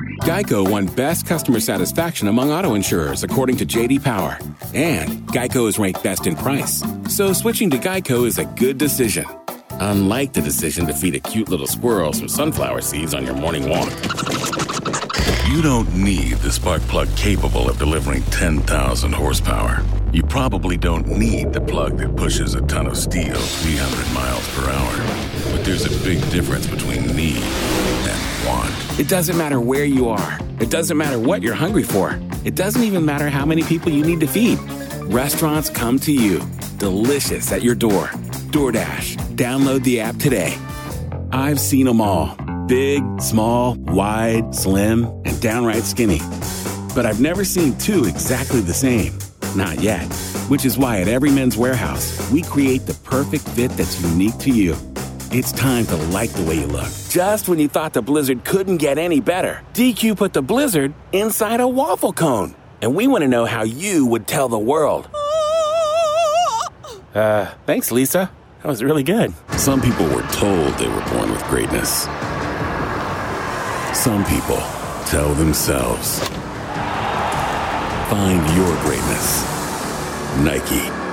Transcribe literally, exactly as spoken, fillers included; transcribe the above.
Geico won Best Customer Satisfaction among auto insurers, according to J D Power. And Geico is ranked best in price. So switching to Geico is a good decision. Unlike the decision to feed a cute little squirrel some sunflower seeds on your morning walk. You don't need the spark plug capable of delivering ten thousand horsepower. You probably don't need the plug that pushes a ton of steel three hundred miles per hour. But there's a big difference between need and want. It doesn't matter where you are. It doesn't matter what you're hungry for. It doesn't even matter how many people you need to feed. Restaurants come to you, delicious at your door. DoorDash. Download the app today. I've seen them all. Big, small, wide, slim, and downright skinny. But I've never seen two exactly the same. Not yet. Which is why at Every Men's Warehouse, we create the perfect fit that's unique to you. It's time to like the way you look. Just when you thought the Blizzard couldn't get any better, D Q put the Blizzard inside a waffle cone. And we want to know how you would tell the world. Uh, thanks, Lisa. That was really good. Some people were told they were born with greatness. Some people tell themselves. Find your greatness. Nike.